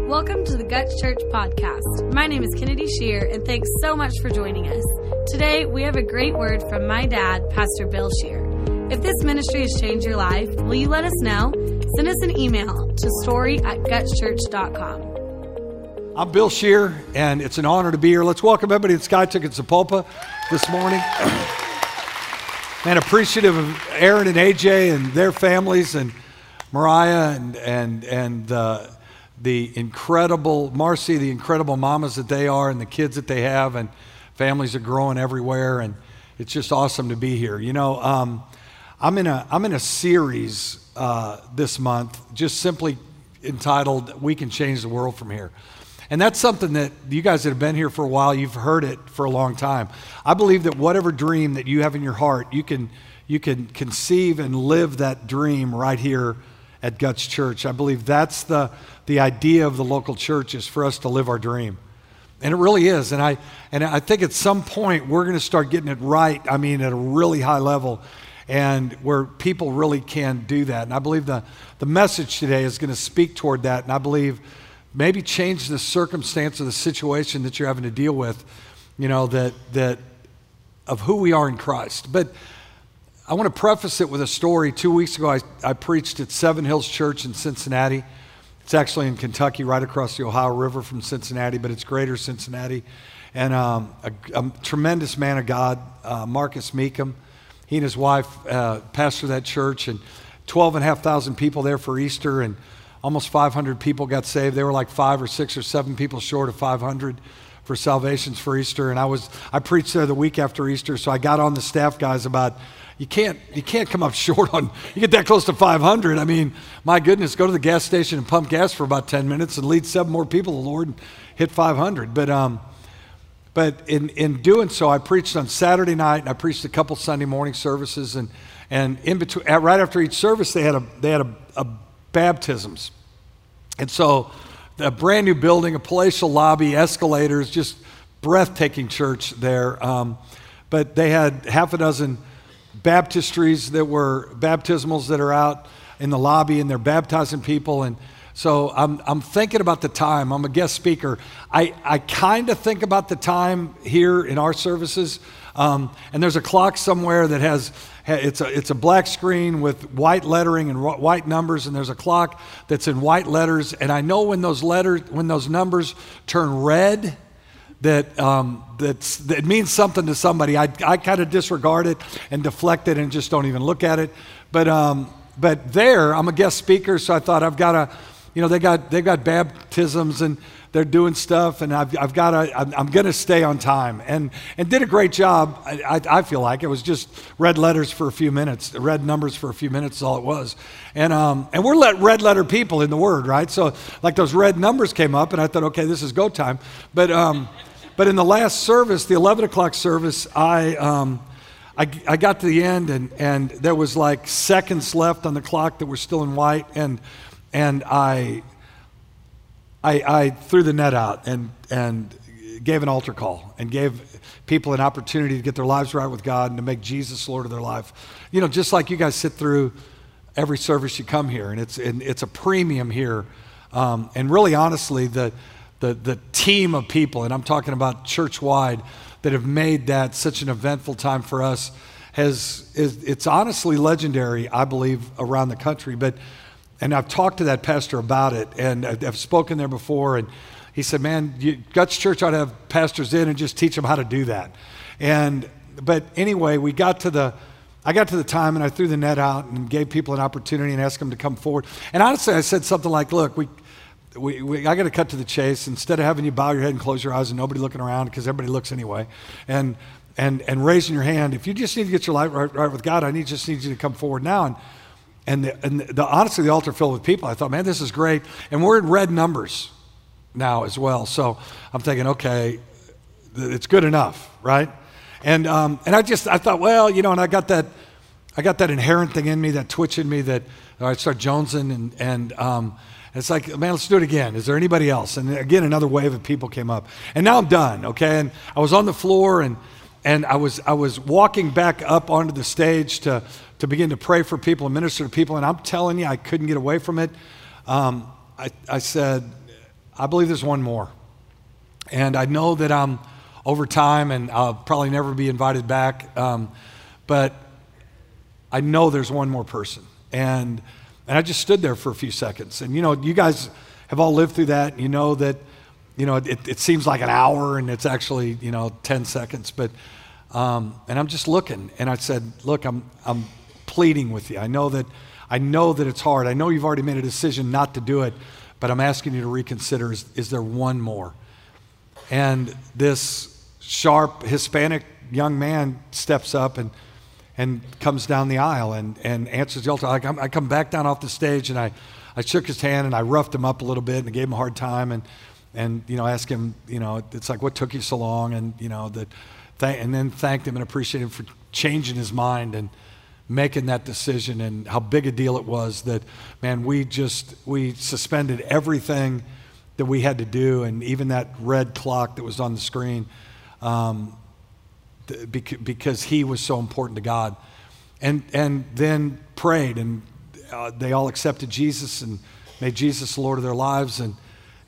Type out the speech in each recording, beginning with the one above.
Welcome to the Guts Church podcast. My name is Kennedy Shear, and thanks so much for joining us. Today, we have a great word from my dad, Pastor Bill Shear. If this ministry has changed your life, will you let us know? Send us an email to story@gutschurch.com. I'm Bill Shear, and it's an honor to be here. Let's welcome everybody at Sky Ticket Sapulpa this morning. Man, appreciative of Aaron and AJ and their families, and Mariah and the incredible, Marcy, the incredible mamas that they are, and the kids that they have, and families are growing everywhere, and it's just awesome to be here. You know, I'm in a series this month, just simply entitled "We Can Change the World from Here," and that's something that you guys that have been here for a while, you've heard it for a long time. I believe that whatever dream that you have in your heart, you can conceive and live that dream right here at Guts Church. I believe that's the idea of the local church, is for us to live our dream. And it really is. And I think at some point we're going to start getting it right, I mean, at a really high level, and where people really can do that. And I believe the message today is going to speak toward that. And I believe maybe change the circumstance of the situation that you're having to deal with, you know, that of who we are in Christ. But I want to preface it with a story. 2 weeks ago, I preached at Seven Hills Church in Cincinnati. It's actually in Kentucky, right across the Ohio River from Cincinnati, but it's greater Cincinnati. And a tremendous man of God, Marcus Meekum, he and his wife pastor that church, and 12,500 people there for Easter, and almost 500 people got saved. They were like 5 or 6 or 7 people short of 500 for salvations for Easter. And I preached there the week after Easter, so I got on the staff guys about, you can't come up short on, you get that close to 500. I mean, my goodness, go to the gas station and pump gas for about 10 minutes and lead 7 more people to the Lord and hit 500. But in doing so, I preached on Saturday night, and I preached a couple Sunday morning services, and in between, right after each service, they had a baptisms. And so a brand new building, a palatial lobby, escalators, just breathtaking church there. But they had half a dozen baptistries that were baptismals that are out in the lobby, and they're baptizing people. And so I'm thinking about the time. I'm a guest speaker. I kind of think about the time here in our services. And there's a clock somewhere that has, it's a black screen with white lettering and white numbers, and there's a clock that's in white letters. And I know when those numbers turn red, that means something to somebody. I kind of disregard it and deflect it and just don't even look at it. But there, I'm a guest speaker, so I thought I've got to, you know, they've got baptisms and they're doing stuff, and I'm going to stay on time, and did a great job. I feel like it was just red letters for a few minutes, red numbers for a few minutes is all it was, and we're red letter people in the Word, right? So like those red numbers came up, and I thought, okay, this is go time. But in the last service, the 11 o'clock service, I got to the end, and there was like seconds left on the clock that were still in white, and I threw the net out and gave an altar call and gave people an opportunity to get their lives right with God and to make Jesus Lord of their life. You know, just like you guys sit through every service you come here, and it's a premium here. And really, honestly, the team of people, and I'm talking about church-wide, that have made that such an eventful time for us, it's honestly legendary, I believe, around the country. And I've talked to that pastor about it, and I've spoken there before, and he said, man, Guts Church ought to have pastors in and just teach them how to do that. But anyway, I got to the time, and I threw the net out and gave people an opportunity and asked them to come forward. And honestly, I said something like, look, I got to cut to the chase. Instead of having you bow your head and close your eyes and nobody looking around, because everybody looks anyway, and raising your hand, if you just need to get your life right with God, I just need you to come forward now. And honestly, the altar filled with people. I thought, man, this is great. And we're in red numbers now as well. So I'm thinking, okay, it's good enough, right? And I thought, well, you know, and I got that inherent thing in me, that twitch in me that I start jonesing, and it's like, man, let's do it again. Is there anybody else? And again, another wave of people came up. And now I'm done, okay? And I was on the floor, and I was walking back up onto the stage to begin to pray for people and minister to people, and I'm telling you, I couldn't get away from it. I said, I believe there's one more. And I know that I'm over time and I'll probably never be invited back, but I know there's one more person. And I just stood there for a few seconds. And, you guys have all lived through that. You know that, it seems like an hour and it's actually, 10 seconds. But, and I'm just looking. And I said, look, I'm pleading with you. I know that it's hard. I know you've already made a decision not to do it, but I'm asking you to reconsider. Is there one more? And this sharp Hispanic young man steps up and comes down the aisle and answers the altar. I come back down off the stage and I shook his hand and I roughed him up a little bit and gave him a hard time and asked him, it's like, what took you so long? And, and then thanked him and appreciated him for changing his mind and making that decision and how big a deal it was that, man, we suspended everything that we had to do, and even that red clock that was on the screen, because he was so important to God. And then prayed, and they all accepted Jesus and made Jesus the Lord of their lives, and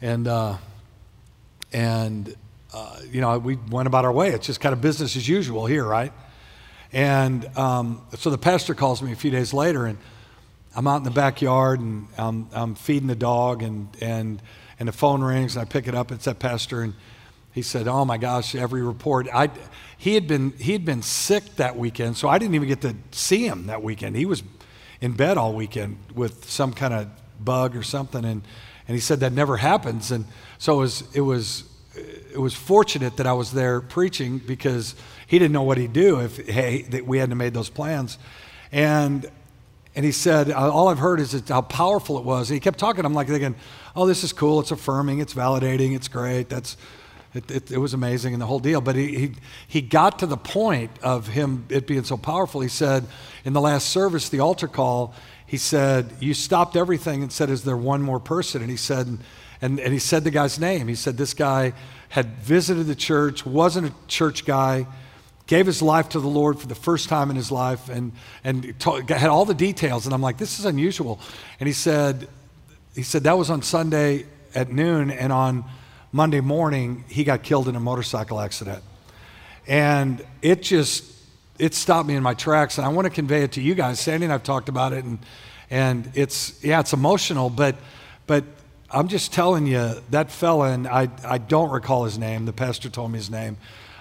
we went about our way. It's just kind of business as usual here, right? And so the pastor calls me a few days later, and I'm out in the backyard, and I'm feeding the dog, and the phone rings, and I pick it up. It's that pastor, and he said, "Oh my gosh, every report." He had been sick that weekend, so I didn't even get to see him that weekend. He was in bed all weekend with some kind of bug or something, and he said that never happens. And so it was fortunate that I was there preaching, because he didn't know what he'd do if that we hadn't made those plans. And he said, all I've heard is how powerful it was. And he kept talking. I'm like thinking, oh, this is cool. It's affirming. It's validating. It's great. It was amazing and the whole deal. But he got to the point of it being so powerful. He said, in the last service, the altar call, he said, you stopped everything and said, is there one more person? And he said, and he said the guy's name. He said this guy had visited the church, wasn't a church guy, gave his life to the Lord for the first time in his life, and had all the details. And I'm like, this is unusual. And he said that was on Sunday at noon, and on Monday morning, he got killed in a motorcycle accident. And it stopped me in my tracks. And I want to convey it to you guys. Sandy and I've talked about it, and it's emotional, but I'm just telling you, that fella, and I don't recall his name, the pastor told me his name,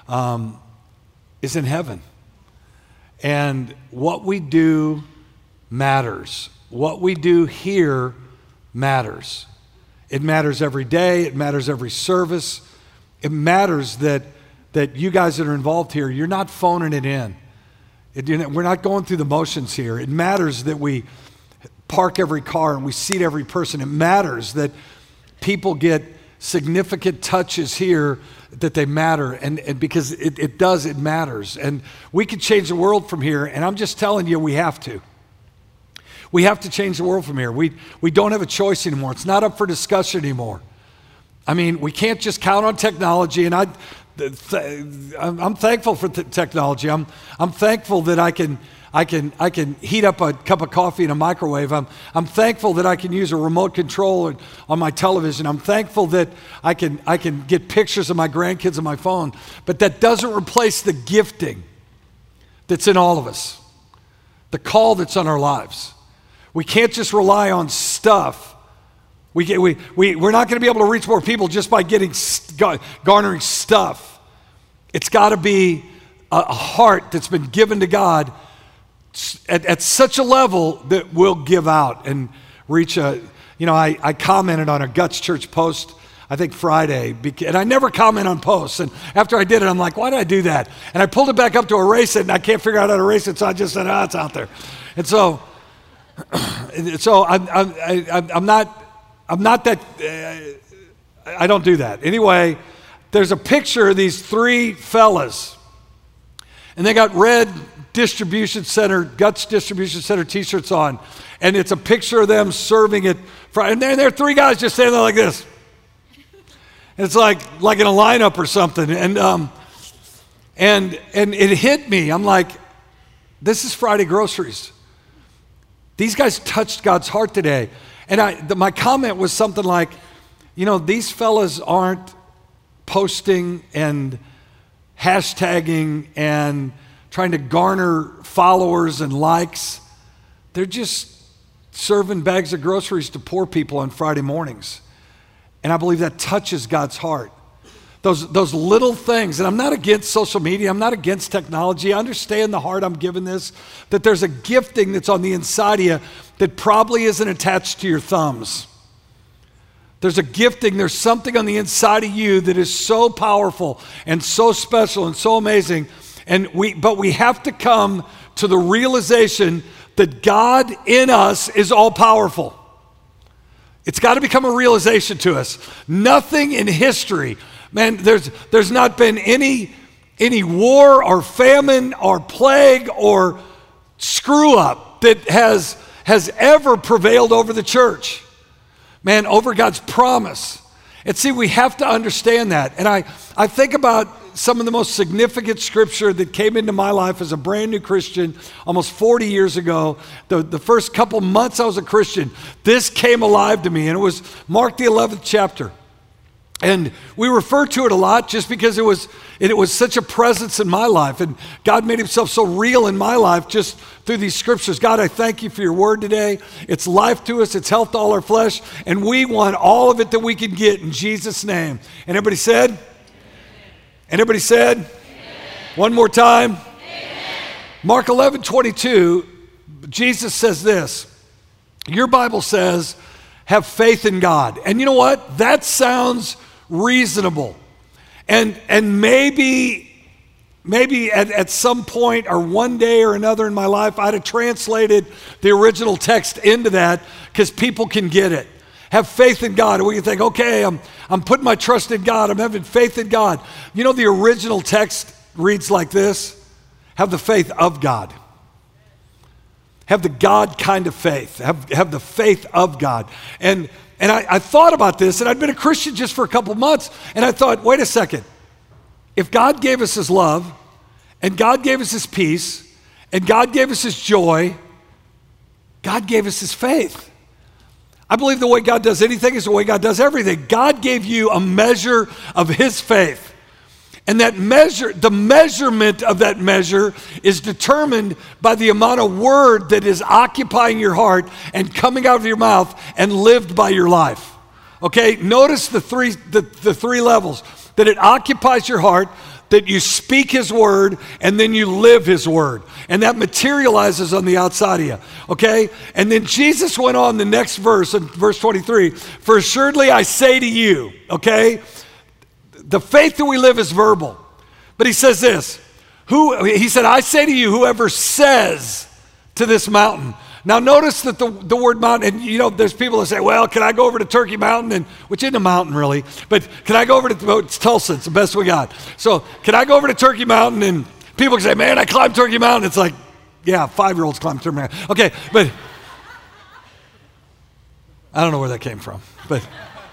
is in heaven. And what we do matters. What we do here matters. It matters every day. It matters every service. It matters that you guys that are involved here, you're not phoning it in. We're not going through the motions here. It matters that we park every car and we seat every person. It matters that people get significant touches here, that they matter, and because it matters. And we can change the world from here, and I'm just telling you, we have to. We have to change the world from here. We don't have a choice anymore. It's not up for discussion anymore. I mean, we can't just count on technology, and I'm thankful for technology. I'm thankful that I can heat up a cup of coffee in a microwave. I'm thankful that I can use a remote control on my television. I'm thankful that I can get pictures of my grandkids on my phone. But that doesn't replace the gifting that's in all of us, the call that's on our lives. We can't just rely on stuff. We're not going to be able to reach more people just by garnering stuff. It's got to be a heart that's been given to God at such a level that we'll give out and reach I commented on a Guts Church post, I think Friday, and I never comment on posts. And after I did it, I'm like, why did I do that? And I pulled it back up to erase it, and I can't figure out how to erase it, so I just said, it's out there. And so I'm not that, I don't do that. Anyway, there's a picture of these three fellas, and they got red Guts Distribution Center t-shirts on, and it's a picture of them serving it, and there are three guys just standing there like this. And it's like in a lineup or something, and it hit me. I'm like, this is Friday groceries. These guys touched God's heart today. And my comment was something like, these fellas aren't posting and hashtagging and trying to garner followers and likes. They're just serving bags of groceries to poor people on Friday mornings. And I believe that touches God's heart. Those little things, and I'm not against social media, I'm not against technology. I understand the heart I'm giving this, that there's a gifting that's on the inside of you that probably isn't attached to your thumbs. There's a gifting, there's something on the inside of you that is so powerful and so special and so amazing. But we have to come to the realization that God in us is all powerful. It's got to become a realization to us. Nothing in history, man, there's not been any war or famine or plague or screw up that has ever prevailed over the church. Man, over God's promise. And see, we have to understand that. And I think about some of the most significant scripture that came into my life as a brand new Christian almost 40 years ago. The first couple months I was a Christian, this came alive to me, and it was Mark the 11th chapter. And we refer to it a lot just because it was such a presence in my life, and God made himself so real in my life just through these scriptures. God, I thank you for your word today. It's life to us, it's health to all our flesh, and we want all of it that we can get in Jesus' name. And everybody said? Amen. And everybody said? Amen. One more time. Amen. Mark 11:22, Jesus says this. Your Bible says, have faith in God. And you know what? That sounds reasonable. And maybe at some point or one day or another in my life, I'd have translated the original text into that because people can get it. Have faith in God. And we can think, okay, I'm putting my trust in God. I'm having faith in God. You know, the original text reads like this. Have the faith of God. Have the God kind of faith. Have the faith of God. And I thought about this, and I'd been a Christian just for a couple months, and I thought, wait a second. If God gave us his love, and God gave us his peace, and God gave us his joy, God gave us his faith. I believe the way God does anything is the way God does everything. God gave you a measure of his faith. And that measure, the measurement of that measure is determined by the amount of word that is occupying your heart and coming out of your mouth and lived by your life. Okay, notice the three levels. That it occupies your heart, that you speak his word, and then you live his word. And that materializes on the outside of you, okay? And then Jesus went on the next verse, in verse 23, for assuredly I say to you, okay? The faith that we live is verbal. But he says this, he said, I say to you, whoever says to this mountain. Now notice that the word mountain, and there's people that say, well, can I go over to Turkey Mountain, which isn't a mountain really, but can I go over to it's Tulsa, it's the best we got. So can I go over to Turkey Mountain, and people can say, man, I climbed Turkey Mountain. It's like, yeah, 5-year-olds climb Turkey Mountain. Okay, but I don't know where that came from, but.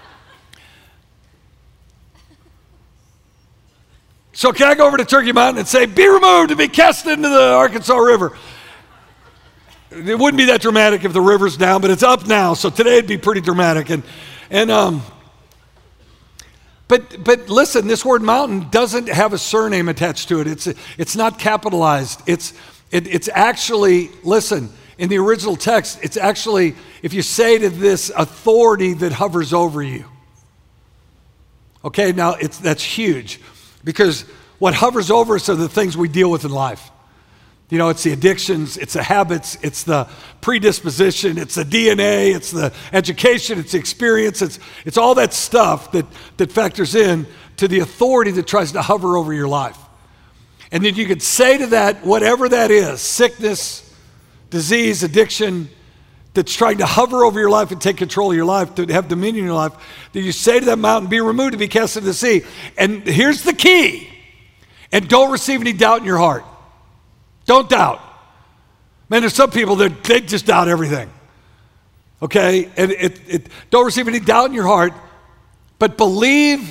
So can I go over to Turkey Mountain and say, be removed and be cast into the Arkansas River? It wouldn't be that dramatic if the river's down, but it's up now, so today it'd be pretty dramatic. But listen, this word mountain doesn't have a surname attached to it. It's not capitalized. It's actually, listen, in the original text, it's actually, if you say to this authority that hovers over you. Okay, now that's huge. Because what hovers over us are the things we deal with in life. It's the addictions, it's the habits, it's the predisposition, it's the DNA, it's the education, it's the experience, it's all that stuff that factors in to the authority that tries to hover over your life. And then you could say to that, whatever that is, sickness, disease, addiction, that's trying to hover over your life and take control of your life, to have dominion in your life, that you say to that mountain, be removed and be cast into the sea. And here's the key. And don't receive any doubt in your heart. Don't doubt. Man, there's some people that they just doubt everything. Okay? And don't receive any doubt in your heart, but believe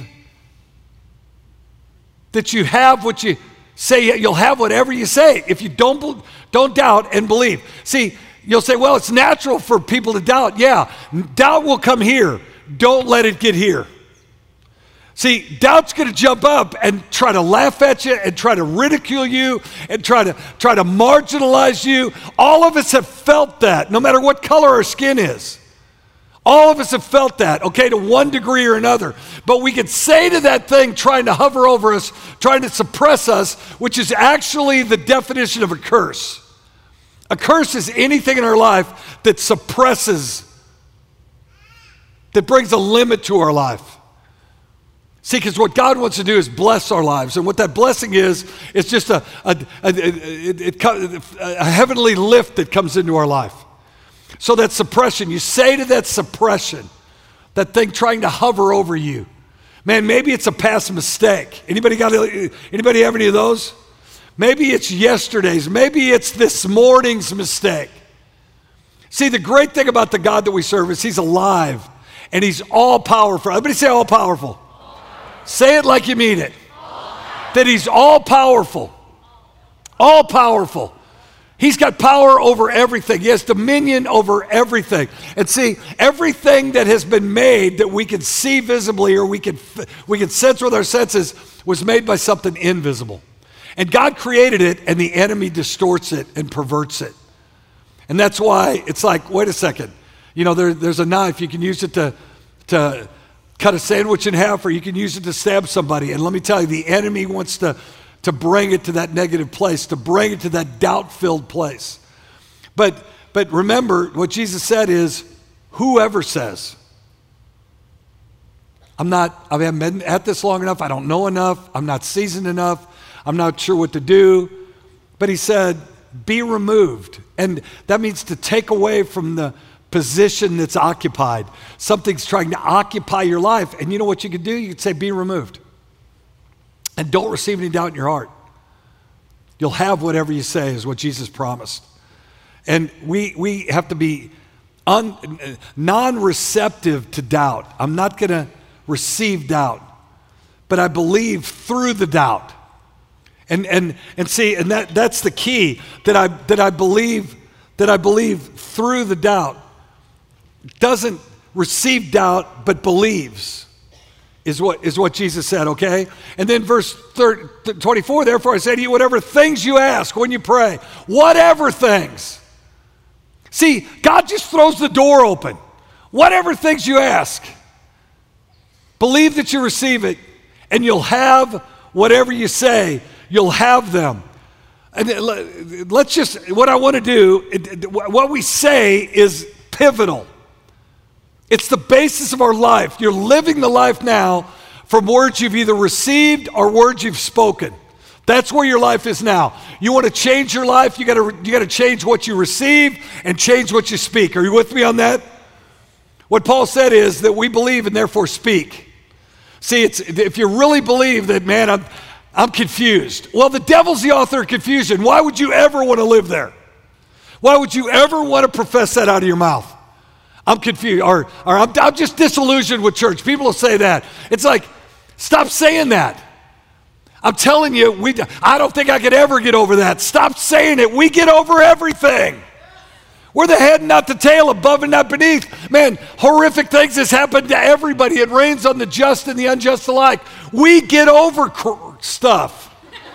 that you have what you say. You'll have whatever you say. If you don't doubt and believe. See, you'll say, well, it's natural for people to doubt. Yeah, doubt will come here. don't let it get here. See, doubt's going to jump up and try to laugh at you and try to ridicule you and try to marginalize you. All of us have felt that, no matter what color our skin is. All of us have felt that, okay, to one degree or another. But we could say to that thing trying to hover over us, trying to suppress us, which is actually the definition of a curse. A curse is anything in our life that suppresses, that brings a limit to our life. See, because what God wants to do is bless our lives. And what that blessing is, it's just a heavenly lift that comes into our life. So that suppression, you say to that suppression, that thing trying to hover over you, man, maybe it's a past mistake. Anybody have any of those? Maybe it's yesterday's. Maybe it's this morning's mistake. See, the great thing about the God that we serve is he's alive and he's all powerful. Everybody say all powerful. Say it like you mean it. That he's all powerful. All powerful. He's got power over everything. He has dominion over everything. And see, everything that has been made that we can see visibly or we can sense with our senses was made by something invisible. And God created it, and the enemy distorts it and perverts it. And that's why it's like, wait a second. You know, there's a knife. You can use it to cut a sandwich in half, or you can use it to stab somebody. And let me tell you, the enemy wants to bring it to that negative place, to bring it to that doubt-filled place. But remember, what Jesus said is, whoever says, I haven't been at this long enough, I don't know enough, I'm not seasoned enough, I'm not sure what to do. But he said, be removed. And that means to take away from the position that's occupied. Something's trying to occupy your life. And you know what you could do? You could say, be removed. And don't receive any doubt in your heart. You'll have whatever you say, is what Jesus promised. And we have to be non-receptive to doubt. I'm not going to receive doubt, but I believe through the doubt. And see, and that's the key, that I believe through the doubt. Doesn't receive doubt, but believes, is what Jesus said, okay? And then verse 24, therefore I say to you, whatever things you ask when you pray, whatever things. See, God just throws the door open. Whatever things you ask, believe that you receive it, and you'll have whatever you say, you'll have them. And what I want to do, what we say is pivotal. It's the basis of our life. You're living the life now from words you've either received or words you've spoken. That's where your life is now. You want to change your life, you got to change what you receive and change what you speak. Are you with me on that? What Paul said is that we believe and therefore speak. See, if you really believe that, man, I'm confused. Well, the devil's the author of confusion. Why would you ever want to live there? Why would you ever want to profess that out of your mouth? I'm confused, or I'm just disillusioned with church. People will say that. It's like, stop saying that. I'm telling you, I don't think I could ever get over that. Stop saying it. We get over everything. We're the head and not the tail, above and not beneath. Man, horrific things has happened to everybody. It rains on the just and the unjust alike. We get over stuff.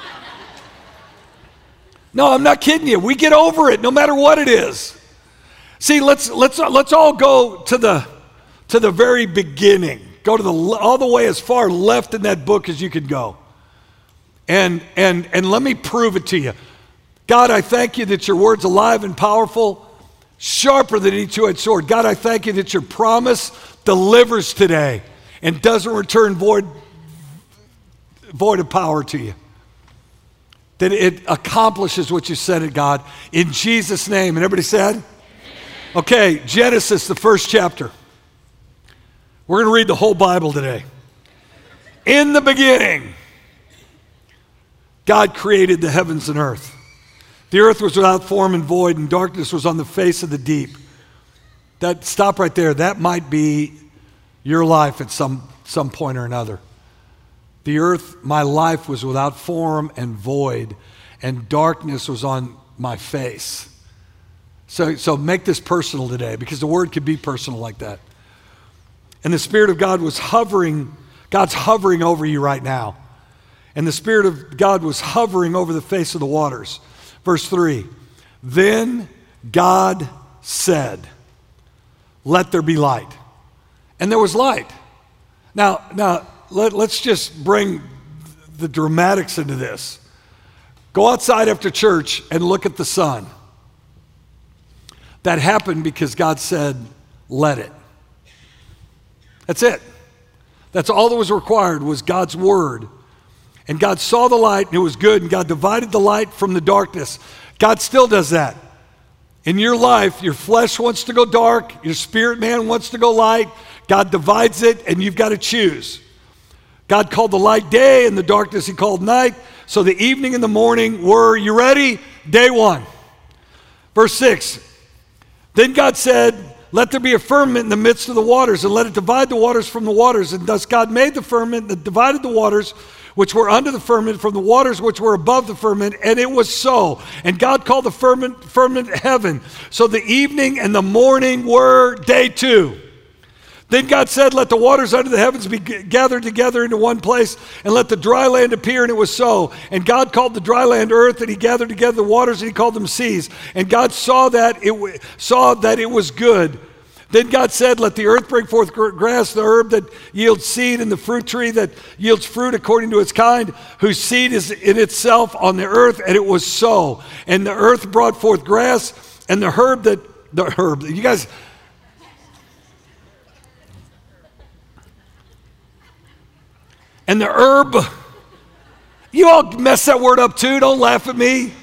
No, I'm not kidding you. We get over it no matter what it is. See, let's all go to the very beginning. Go to all the way as far left in that book as you can go. And let me prove it to you. God, I thank you that your word's alive and powerful, sharper than any two-edged sword. God, I thank you that your promise delivers today and doesn't return void of power to you. That it accomplishes what you said it, God, in Jesus' name. And everybody said? Okay, Genesis, the first chapter. We're going to read the whole Bible today. In the beginning, God created the heavens and earth. The earth was without form and void, and darkness was on the face of the deep. Stop right there. That might be your life at some point or another. The earth, my life, was without form and void, and darkness was on my face. So make this personal today, because the word could be personal like that. And the Spirit of God was hovering. God's hovering over you right now. And the Spirit of God was hovering over the face of the waters. Verse 3, then God said, let there be light. And there was light. Now let's just bring the dramatics into this. Go outside after church and look at the sun. That happened because God said, let it. That's it. That's all that was required was God's word. And God saw the light and it was good, and God divided the light from the darkness. God still does that. In your life, your flesh wants to go dark, your spirit man wants to go light. God divides it and you've got to choose. God called the light day and the darkness he called night. So the evening and the morning were, you ready? Day one. Verse 6, then God said, let there be a firmament in the midst of the waters, and let it divide the waters from the waters. And thus God made the firmament that divided the waters which were under the firmament from the waters which were above the firmament, and it was so. And God called the firmament heaven. So the evening and the morning were day two. Then God said, let the waters under the heavens be gathered together into one place, and let the dry land appear, and it was so. And God called the dry land earth, and he gathered together the waters, and he called them seas. And God saw that it was good. Then God said, let the earth bring forth grass, the herb that yields seed, and the fruit tree that yields fruit according to its kind, whose seed is in itself on the earth, and it was so. And the earth brought forth grass, and the herb, you guys, and the herb, you all mess that word up too, don't laugh at me.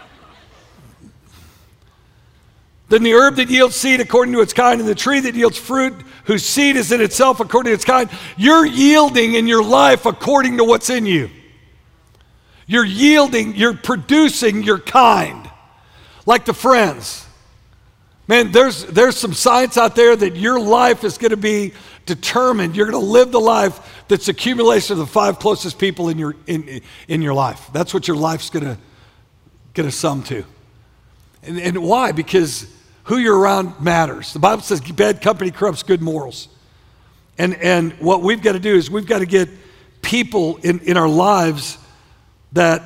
Then the herb that yields seed according to its kind, and the tree that yields fruit, whose seed is in itself according to its kind. You're yielding in your life according to what's in you. You're yielding, you're producing your kind. Like the Friends. Man, there's some science out there that your life is going to be determined. You're going to live the life that's accumulation of the 5 closest people in your life. That's what your life's going to sum to. And why? Because who you're around matters. The Bible says bad company corrupts good morals. And what we've got to do is we've got to get people in our lives that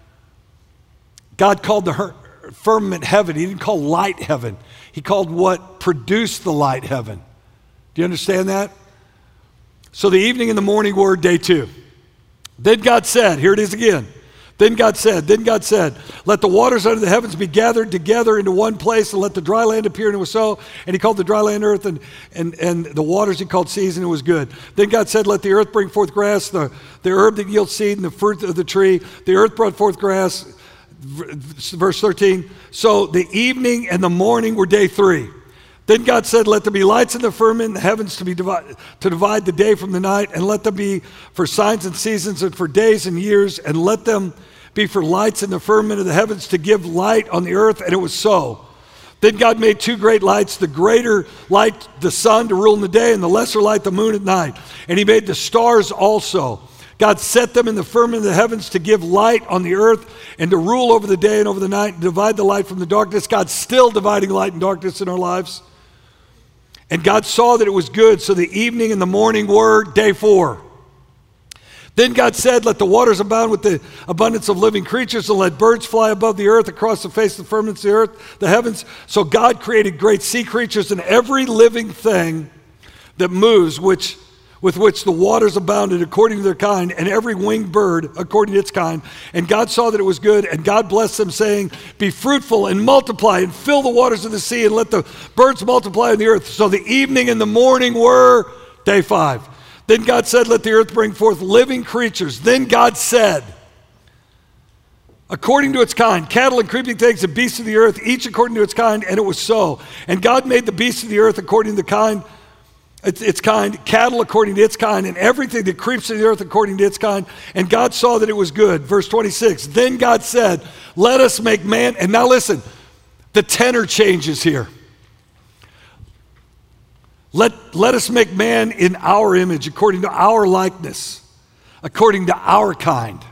God called the firmament heaven. He didn't call light heaven. He called what produced the light heaven. Do you understand that? So the evening and the morning were day two. Then God said, here it is again. Then God said, let the waters under the heavens be gathered together into one place, and let the dry land appear, and it was so. And he called the dry land earth, and the waters he called seas, and it was good. Then God said, let the earth bring forth grass, the herb that yields seed, and the fruit of the tree. The earth brought forth grass. Verse 13, so the evening and the morning were day three. Then God said, let there be lights in the firmament in the heavens to divide the day from the night, and let them be for signs and seasons and for days and years, and let them be for lights in the firmament of the heavens to give light on the earth, and it was so. Then God made 2 great lights, the greater light the sun to rule in the day, and the lesser light the moon at night. And he made the stars also. God set them in the firmament of the heavens to give light on the earth and to rule over the day and over the night and divide the light from the darkness. God's still dividing light and darkness in our lives. And God saw that it was good, so the evening and the morning were day 4. Then God said, let the waters abound with the abundance of living creatures, and let birds fly above the earth across the face of the firmaments of the earth, the heavens. So God created great sea creatures and every living thing that moves, with which the waters abounded according to their kind, and every winged bird according to its kind. And God saw that it was good, and God blessed them, saying, be fruitful and multiply, and fill the waters of the sea, and let the birds multiply on the earth. So the evening and the morning were day 5. Then God said, let the earth bring forth living creatures. Then God said, according to its kind, cattle and creeping things and beasts of the earth, each according to its kind, and it was so. And God made the beasts of the earth according to the kind, its kind, cattle according to its kind, and everything that creeps to the earth according to its kind. And God saw that it was good. Verse 26, then God said, let us make man. And now listen, the tenor changes here. Let us make man in our image, according to our likeness, according to our kind.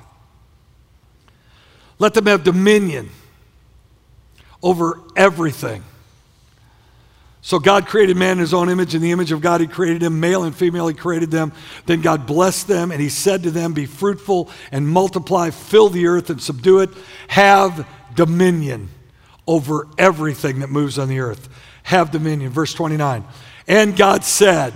Let them have dominion over everything. So God created man in his own image. In the image of God he created him. Male and female he created them. Then God blessed them, and he said to them, be fruitful and multiply, fill the earth and subdue it. Have dominion over everything that moves on the earth. Have dominion. Verse 29. And God said,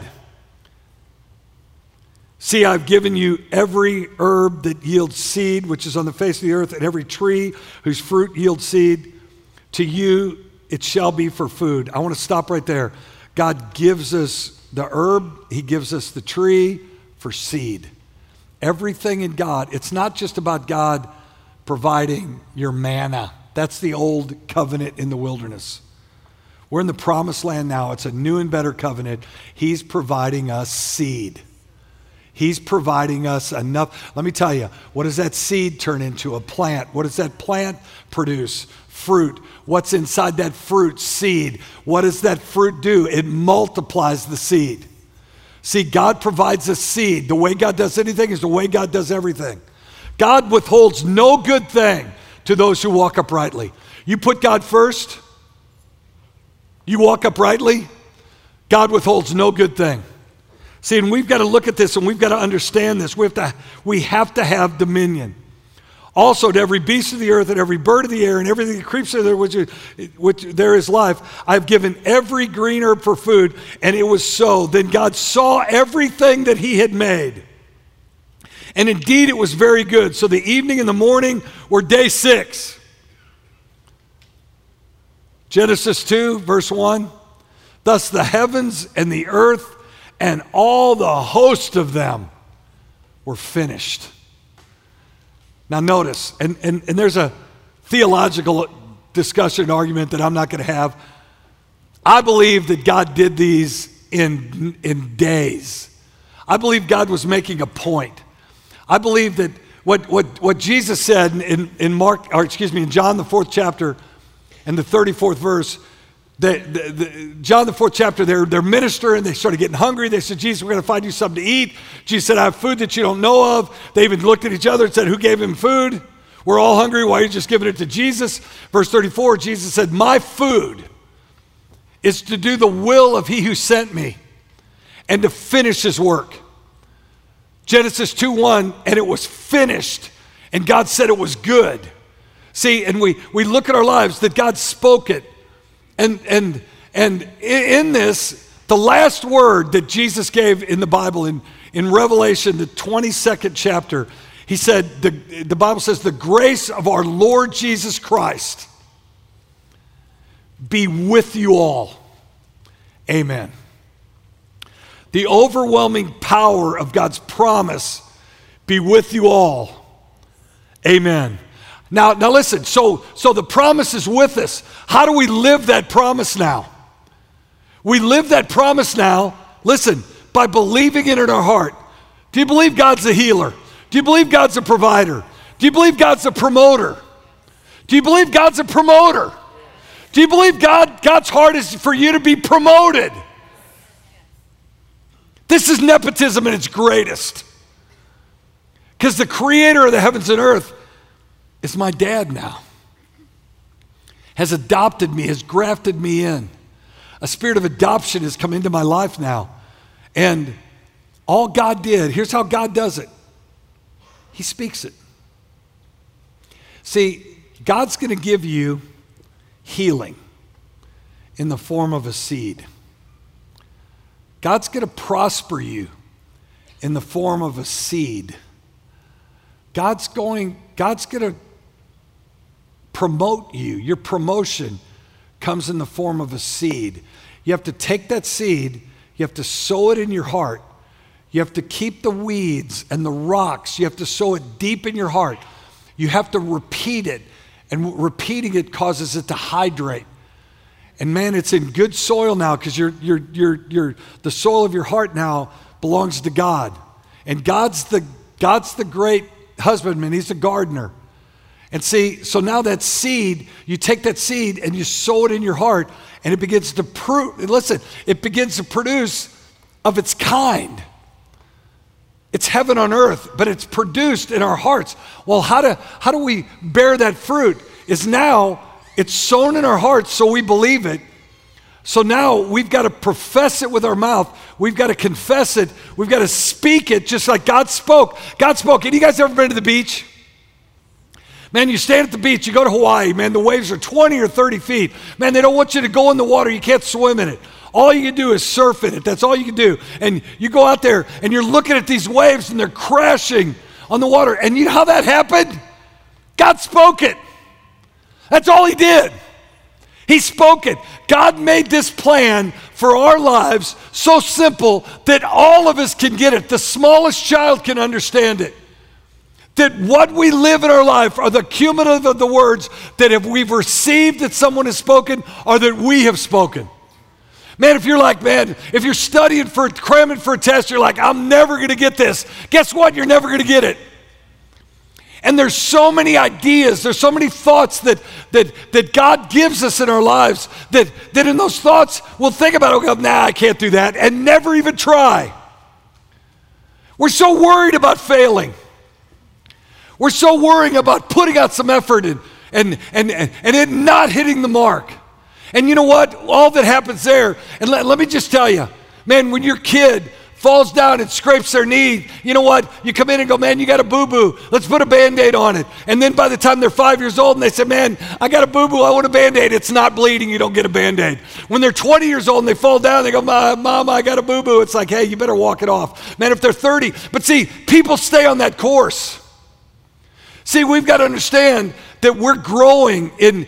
see, I've given you every herb that yields seed, which is on the face of the earth, and every tree whose fruit yields seed. To you it shall be for food. I want to stop right there. God gives us the herb. He gives us the tree for seed. Everything in God, it's not just about God providing your manna. That's the old covenant in the wilderness. We're in the promised land now. It's a new and better covenant. He's providing us seed. He's providing us enough. Let me tell you, what does that seed turn into? A plant. What does that plant produce? Fruit. What's inside that fruit? Seed. What does that fruit do? It multiplies the seed. See, God provides us seed. The way God does anything is the way God does everything. God withholds no good thing to those who walk uprightly. You put God first, you walk uprightly, God withholds no good thing. See, and we've got to look at this and we've got to understand this. We have to have dominion. Also, to every beast of the earth and every bird of the air and everything that creeps through there, which there is life, I've given every green herb for food, and it was so. Then God saw everything that he had made, and indeed it was very good. So the evening and the morning were day 6. Genesis 2, verse 1. Thus the heavens and the earth and all the host of them were finished. Now notice, and there's a theological discussion argument that I'm not going to have. I believe that God did these in days. I believe God was making a point. I believe that what Jesus said in John the 4th chapter and the 34th verse, John the 4th chapter, they're ministering, they started getting hungry. They said, Jesus, we're going to find you something to eat. Jesus said, I have food that you don't know of. They even looked at each other and said, who gave him food? We're all hungry. Why are you just giving it to Jesus? Verse 34, Jesus said, my food is to do the will of he who sent me and to finish his work. Genesis 2:1, and it was finished. And God said it was good. See, and we look at our lives that God spoke it. And in this, the last word that Jesus gave in the Bible, in Revelation, the 22nd chapter, he said, the Bible says, the grace of our Lord Jesus Christ be with you all. Amen. The overwhelming power of God's promise be with you all. Amen. Now listen, so the promise is with us. How do we live that promise now? We live that promise now, listen, by believing it in our heart. Do you believe God's a healer? Do you believe God's a provider? Do you believe God's a promoter? Do you believe God's a promoter? Do you believe God's heart is for you to be promoted? This is nepotism at its greatest. Because the creator of the heavens and earth is my dad now. Has adopted me, has grafted me in. A spirit of adoption has come into my life now. And all God did, here's how God does it. He speaks it. See, God's going to give you healing in the form of a seed. God's going to prosper you in the form of a seed. God's going to promote you. Your promotion comes in the form of a seed. You have to take that seed, you have to sow it in your heart. You have to keep the weeds and the rocks. You have to sow it deep in your heart. You have to repeat it, and repeating it causes it to hydrate. And man, it's in good soil now because the soil of your heart now belongs to God. And God's the great husbandman. He's the gardener. And see, so now that seed, you take that seed and you sow it in your heart, and it begins to it begins to produce of its kind. It's heaven on earth, but it's produced in our hearts. Well, how do we bear that fruit? Is now it's sown in our hearts so we believe it, So now we've got to profess it with our mouth. We've got to confess it. We've got to speak it just like God spoke. God spoke. Have you guys ever been to the beach? Man, you stand at the beach, you go to Hawaii, man, the waves are 20 or 30 feet. Man, they don't want you to go in the water. You can't swim in it. All you can do is surf in it. That's all you can do. And you go out there and you're looking at these waves and they're crashing on the water. And you know how that happened? God spoke it. That's all he did. He spoke it. God made this plan for our lives so simple that all of us can get it. The smallest child can understand it. That what we live in our life are the cumulative of the words that if we've received that someone has spoken or that we have spoken. Man, if you're like, man, if you're studying for, cramming for a test, you're like, I'm never going to get this. Guess what? You're never going to get it. And there's so many ideas, there's so many thoughts that God gives us in our lives that in those thoughts we'll think about it, we'll go, nah, I can't do that, and never even try. We're so worried about failing. We're so worried about putting out some effort and it not hitting the mark. And you know what? All that happens there, and let me just tell you, man, when your kid falls down and scrapes their knee, you know what? You come in and go, man, you got a boo-boo. Let's put a Band-Aid on it. And then by the time they're 5 years old and they say, man, I got a boo-boo, I want a Band-Aid. It's not bleeding, you don't get a Band-Aid. When they're 20 years old and they fall down, they go, Mom, I got a boo-boo. It's like, hey, you better walk it off. Man, if they're 30, but see, people stay on that course. See, we've got to understand that we're growing in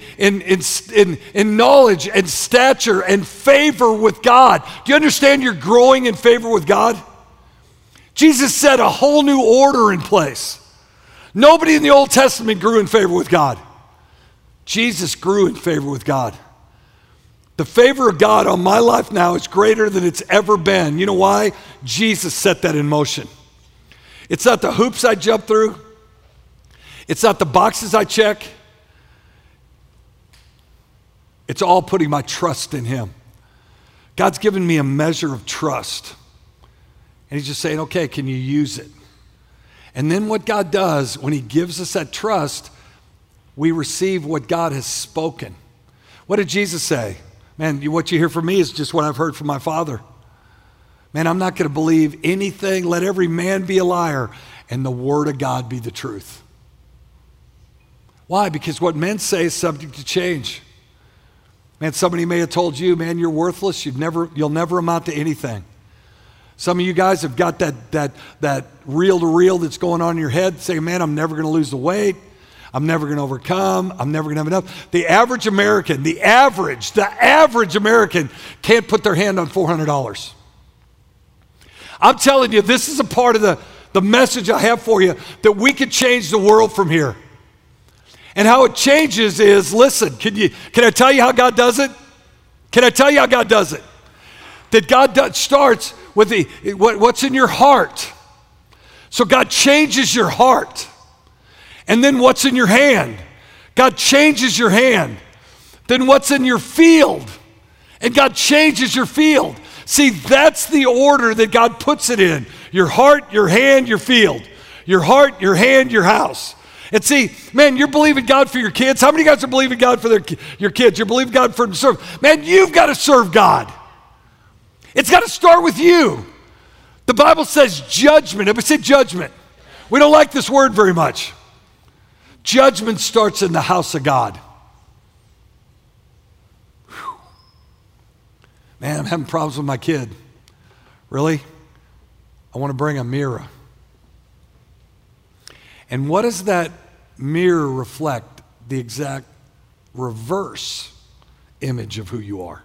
knowledge and stature and favor with God. Do you understand you're growing in favor with God? Jesus set a whole new order in place. Nobody in the Old Testament grew in favor with God. Jesus grew in favor with God. The favor of God on my life now is greater than it's ever been. You know why? Jesus set that in motion. It's not the hoops I jump through. It's not the boxes I check. It's all putting my trust in him. God's given me a measure of trust. And he's just saying, okay, can you use it? And then what God does, when he gives us that trust, we receive what God has spoken. What did Jesus say? Man, what you hear from me is just what I've heard from my Father. Man, I'm not going to believe anything. Let every man be a liar and the word of God be the truth. Why? Because what men say is subject to change. Man, somebody may have told you, man, you're worthless. You'll never amount to anything. Some of you guys have got that reel-to-reel that's going on in your head saying, man, I'm never going to lose the weight. I'm never going to overcome. I'm never going to have enough. The average American can't put their hand on $400. I'm telling you, this is a part of the message I have for you, that we can change the world from here. And how it changes is, listen, can I tell you how God does it? Can I tell you how God does it? That God starts with what's in your heart. So God changes your heart. And then what's in your hand? God changes your hand. Then what's in your field? And God changes your field. See, that's the order that God puts it in. Your heart, your hand, your field. Your heart, your hand, your house. And see, man, you're believing God for your kids. How many of you guys are believing God for your kids? You're believing God for them to serve. Man, you've got to serve God. It's got to start with you. The Bible says judgment. Everybody say judgment. We don't like this word very much. Judgment starts in the house of God. Whew. Man, I'm having problems with my kid. Really? I want to bring a mirror. And what does that mirror reflect? The exact reverse image of who you are.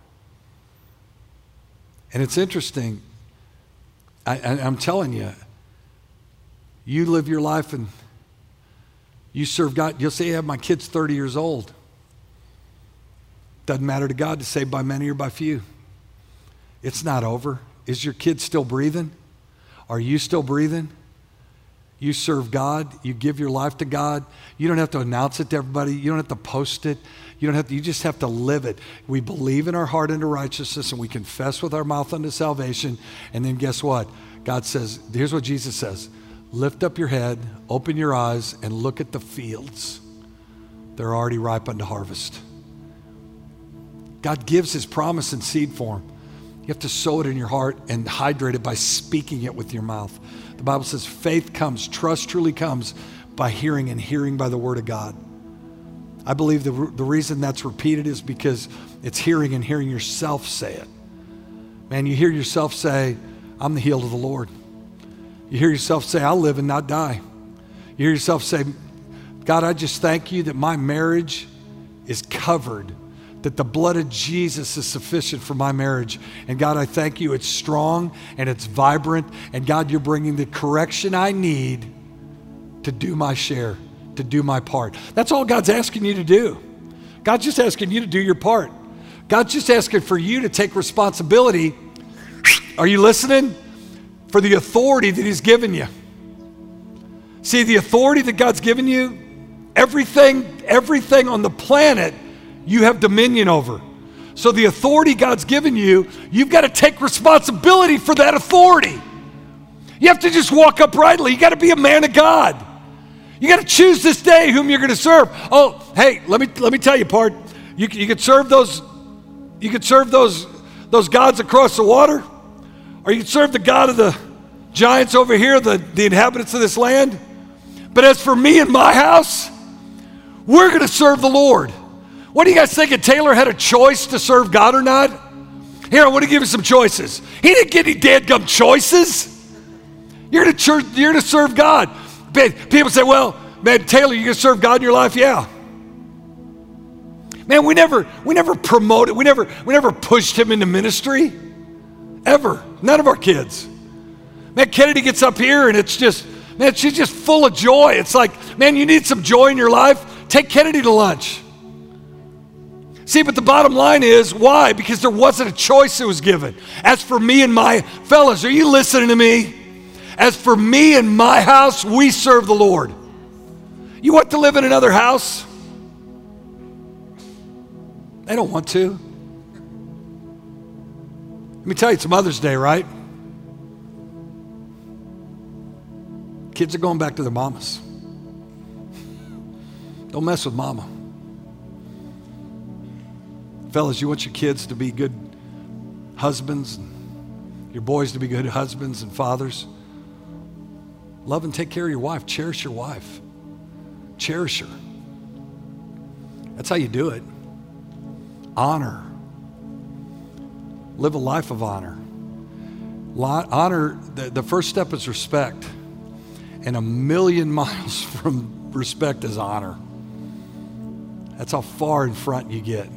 And it's interesting. I'm telling you, you live your life and you serve God. You'll say, yeah, my kid's 30 years old. Doesn't matter to God to save by many or by few. It's not over. Is your kid still breathing? Are you still breathing? You serve God. You give your life to God. You don't have to announce it to everybody. You don't have to post it. You just have to live it. We believe in our heart unto righteousness and we confess with our mouth unto salvation. And then guess what? God says, here's what Jesus says. Lift up your head, open your eyes, and look at the fields. They're already ripe unto harvest. God gives his promise in seed form. You have to sow it in your heart and hydrate it by speaking it with your mouth. The Bible says faith comes, trust truly comes by hearing, and hearing by the word of God. I believe the reason that's repeated is because it's hearing and hearing yourself say it. Man, you hear yourself say, I'm the healed of the Lord. You hear yourself say, I'll live and not die. You hear yourself say, God, I just thank you that my marriage is covered, that the blood of Jesus is sufficient for my marriage. And God, I thank you, it's strong and it's vibrant. And God, you're bringing the correction I need to do my share, to do my part. That's all God's asking you to do. God's just asking you to do your part. God's just asking for you to take responsibility. Are you listening? For the authority that he's given you. See, the authority that God's given you, everything on the planet, you have dominion over. So the authority God's given you, you've got to take responsibility for that authority. You have to just walk uprightly. You got to be a man of God. You got to choose this day whom you're going to serve. Oh, hey, let me tell you, part. You could serve those. You could serve those gods across the water, or you could serve the God of the giants over here, the inhabitants of this land. But as for me and my house, we're going to serve the Lord. What do you guys think? If Taylor had a choice to serve God or not? Here, I want to give you some choices. He didn't get any dadgum choices. You're going to serve God. People say, well, man, Taylor, you going to serve God in your life? Yeah. Man, we never promoted, we never pushed him into ministry. Ever. None of our kids. Man, Kennedy gets up here and it's just, man, she's just full of joy. It's like, man, you need some joy in your life? Take Kennedy to lunch. See, but the bottom line is, why? Because there wasn't a choice that was given. As for me and my fellas, are you listening to me? As for me and my house, we serve the Lord. You want to live in another house? They don't want to. Let me tell you, it's Mother's Day, right? Kids are going back to their mamas. Don't mess with mama. Fellas, you want your kids to be good husbands, and your boys to be good husbands and fathers. Love and take care of your wife. Cherish your wife. Cherish her. That's how you do it. Honor. Live a life of honor. Honor, the first step is respect. And 1,000,000 miles from respect is honor. That's how far in front you get.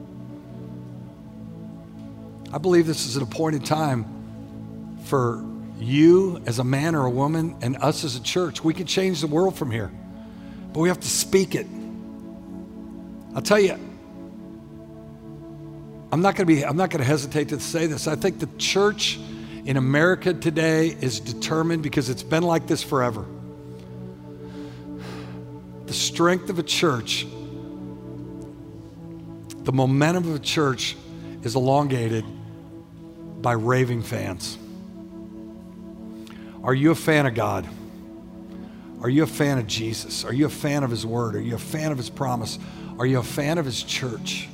I believe this is an appointed time for you as a man or a woman and us as a church. We can change the world from here, but we have to speak it. I'll tell you, I'm not going to hesitate to say this. I think the church in America today is determined, because it's been like this forever. The strength of a church, the momentum of a church is elongated by raving fans. Are you a fan of God? Are you a fan of Jesus? Are you a fan of his word? Are you a fan of his promise? Are you a fan of his church?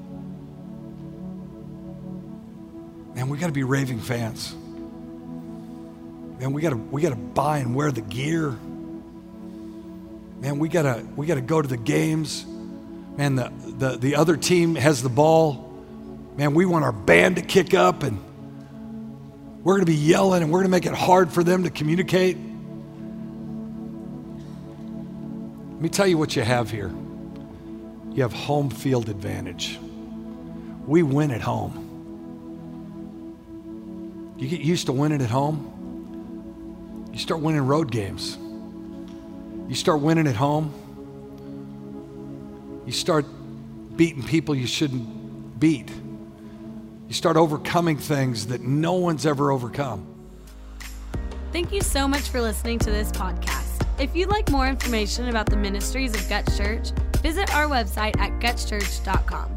Man, we got to be raving fans. Man, we got to buy and wear the gear. Man, we got to go to the games. Man, the other team has the ball. Man, we want our band to kick up, and we're going to be yelling, and we're going to make it hard for them to communicate. Let me tell you what you have here. You have home field advantage. We win at home. You get used to winning at home, you start winning road games. You start winning at home, you start beating people you shouldn't beat. You start overcoming things that no one's ever overcome. Thank you so much for listening to this podcast. If you'd like more information about the ministries of Guts Church, visit our website at gutschurch.com.